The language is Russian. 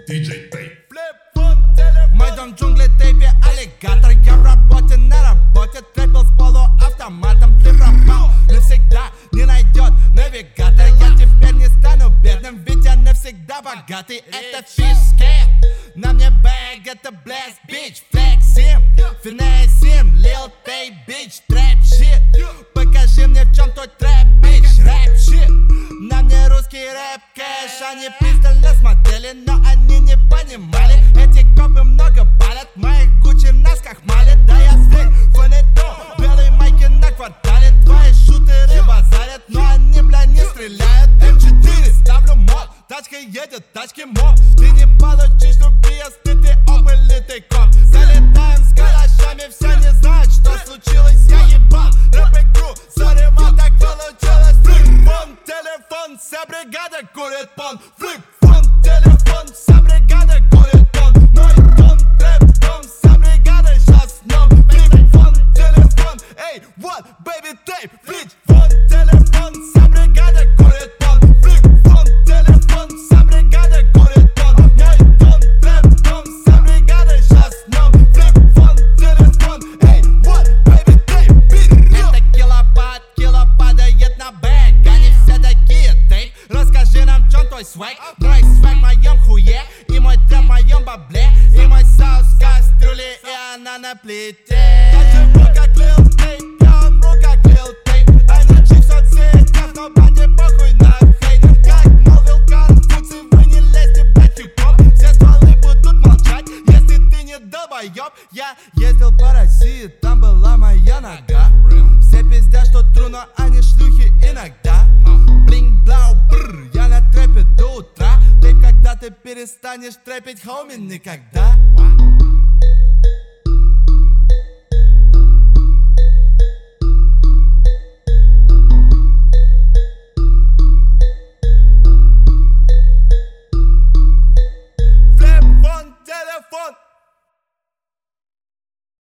DJ Tape. Мой дом в джунгли, тейпе, аллигатор. Я в работе, на работе. Трэпил с полуавтоматом. Ты пропал, навсегда не найдет навигатор. Я теперь не стану бедным, ведь я навсегда богатый. Это фишки, на мне бэг, это blast, bitch. Флексим, финесим, lil tay, bitch. Трэп shit, покажи мне в чем твой трэп, bitch. Рэп shit, на мне русский рэп кэш. Они пристально смотрели, но они не понимали. Эти копы много палят, моих Гуччи нас крахмалят. Да я зверь, фанетон, белые майки на квартале. Твои шутеры базарят, но они, бля, не стреляют. М4, ставлю мод, тачка едет, тачки мод. Ты не получишь любви, если ты опылитый коп. Залетаем с калашами, все не знают, что случилось. Я ебал рэп-игру, сори, мам, так получилось. Флип-фон, телефон, вся бригада курит пон. Флип-фон, телефон, вся бригада курит пон. Мой дом, трэп-дом, вся бригада сейчас днем. Флип-фон, телефон, эй, вот, baby tape. Флип-фон, телефон, вся бригада курит пон. Флип-фон, телефон, вся бригада курит пон. Мой дом, трэп-дом, вся бригада сейчас днем. Флип-фон, телефон, эй, вот, baby tape. Это кило падает на бэк. Они все такие, тейп. Расскажи нам, в чем твой свэг. Мой свэг в моем хуе, и мой трэп в моем бабле. И мой соус в кастрюле, и она на плите. Я живу как Lil Tape, я умру как Lil Tape. Energy в соцсетях, но банде похуй на хейт. Как молвил Конфуций, вы не лезьте, блядь, хип-хоп. Все стволы будут молчать, если ты не долбоёб. Я ездил по России, там была моя нога. Все пиздят, что тру, но они шлюхи иногда. Блинг-блау, бррр, я на трэпе до утра. Ты когда ты перестанешь трэпить, хоми, никогда.